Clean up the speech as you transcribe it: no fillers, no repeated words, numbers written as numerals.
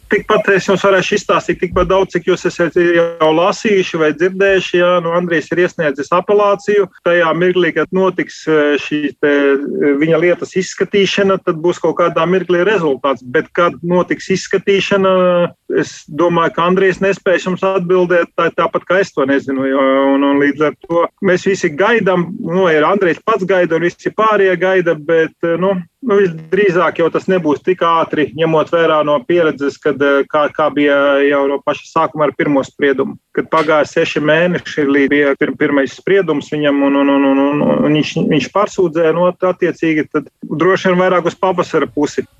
tikpat es jums varēšu izstāstīt tikpat daudz, cik jūs esat jau lasījuši vai dzirdējuši. Jā, Andrijs ir iesniedzis apelāciju. Tajā mirklī, kad notiks viņa lietas izskatīšana, tad būs kaut kādā mirklī rezultāts. Bet, kad notiks izskatīšana, es domāju, ka Andrijs nespēs jums atbildēt tāpat, kā es to nezinu. Un līdz ar to mēs visi gaidām, ir Andrijs pats gaida un visi pārējie gaida, bet, visdrīzāk jau tas nebūs tik ātri, ņemot vērā no pieredzes, kad kā bija jau no paša sākuma ar pirmo spriedumu. Kad pagāja 6 mēneši, līdz bija pirmais spriedums viņam, un viņš pārsūdzēja, attiecīgi, tad droši vien vairāk uz pavasara pusi.